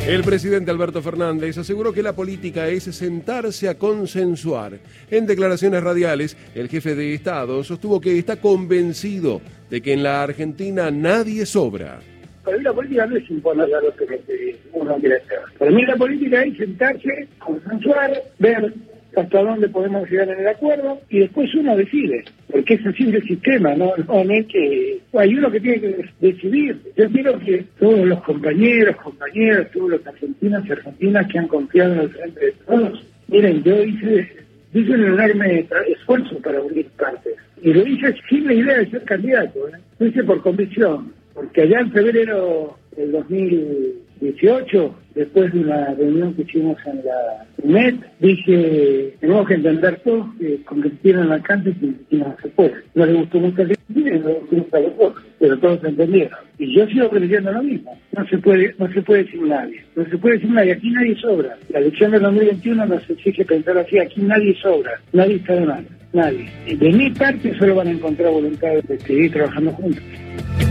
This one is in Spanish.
El presidente Alberto Fernández aseguró que la política es sentarse a consensuar. En declaraciones radiales, el jefe de Estado sostuvo que está convencido de que en la Argentina nadie sobra. Para mí la política no es imponer a lo que uno quiere hacer. Para mí la política es sentarse, consensuar, ver hasta dónde podemos llegar en el acuerdo y después uno decide, porque es así el sistema, no es que hay uno que tiene que decidir. Yo quiero que todos los compañeros, todos los argentinos y argentinas que han confiado en el frente de todos, miren, yo hice un enorme esfuerzo para unir partes y lo hice sin la idea de ser candidato, lo hice por convicción, porque allá en febrero del 2018, después de una reunión que hicimos en la UNED, dije, tenemos que entender todos que con Cristina en la cancha y no se puede. No le gustó mucho a Cristina y no le gustó mucho a los otros, pero todos entendieron. Y yo sigo creyendo lo mismo. No se puede decir nadie. No se puede decir nadie. Aquí nadie sobra. La elección del 2021 nos exige pensar así. Aquí nadie sobra. Nadie está de mal. Nadie. Y de mi parte solo van a encontrar voluntad de seguir trabajando juntos.